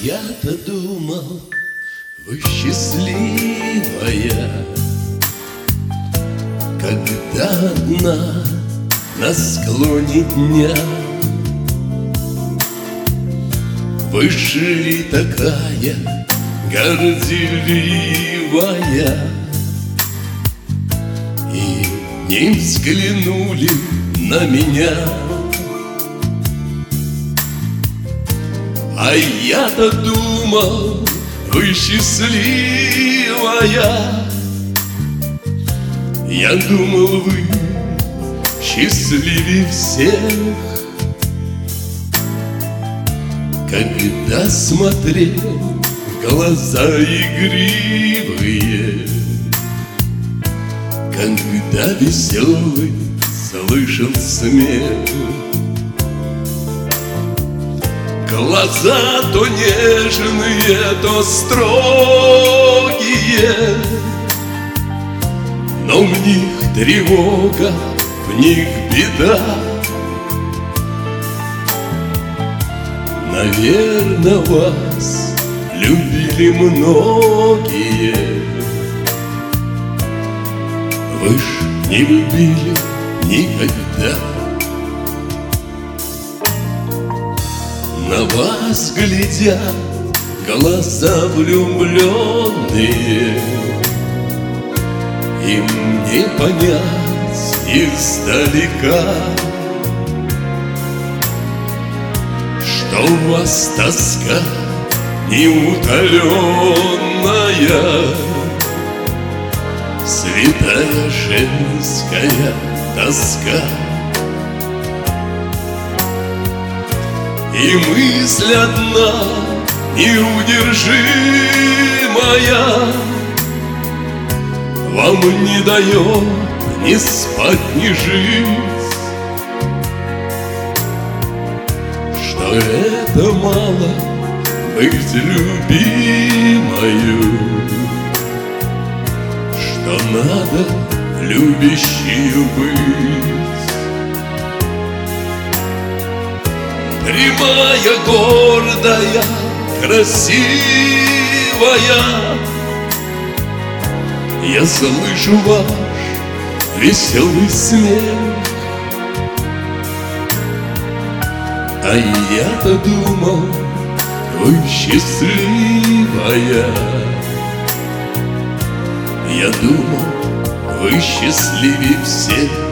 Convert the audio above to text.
я-то думал, вы счастливая, когда одна на склоне дня вы шли такая горделивая и не взглянули на меня. А я-то думал, вы счастливая, я думал, вы счастливее всех. Когда смотрел в глаза игривые, когда веселый слышал смех, глаза то нежные, то строгие, но в них тревога, в них беда. Наверно, вас любили многие, вы ж не любили никогда. На вас глядят глаза влюбленные, им не понять издалека, что у вас тоска неутоленная, святая женская тоска. И мысль одна неудержимая вам не дает ни спать, ни жить, что это мало быть любимою, что надо любящей быть. Прямая, гордая, красивая, я слышу ваш веселый смех. А я-то думал, вы счастливая, я думал, вы счастливее всех.